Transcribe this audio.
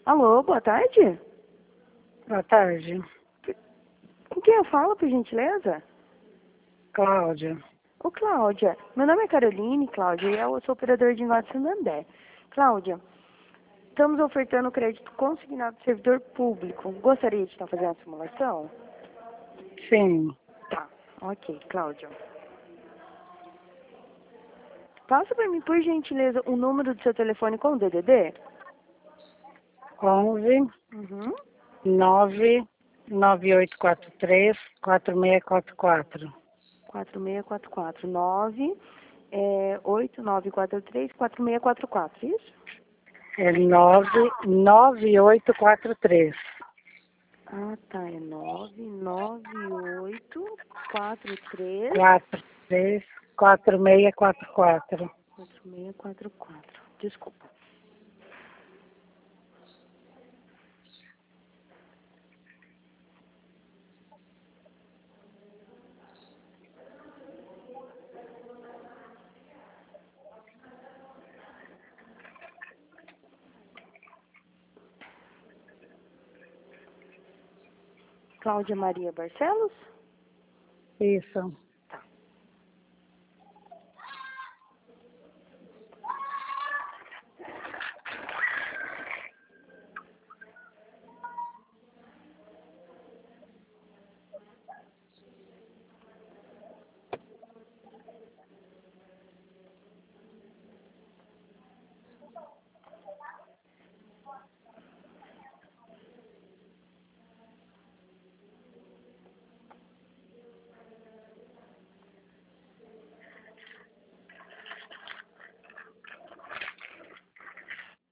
Alô, boa tarde. Boa tarde, Com quem eu falo, por gentileza? Cláudia. Ô, Cláudia. Meu nome é Caroline, Cláudia, e eu sou operadora de Norte Santander. Cláudia, estamos ofertando crédito consignado do servidor público. Gostaria de estar fazendo a simulação? Sim, Tá, ok, Cláudia. Passa para mim, por gentileza, o número do seu telefone com o DDD? 11 Uhum. 9 9843 4644. 4644 9 8943 4644, isso? É 99843 Ah, tá. É 99843 43 4644. 4644. Desculpa. Cláudia Maria Barcelos? Isso. Tá.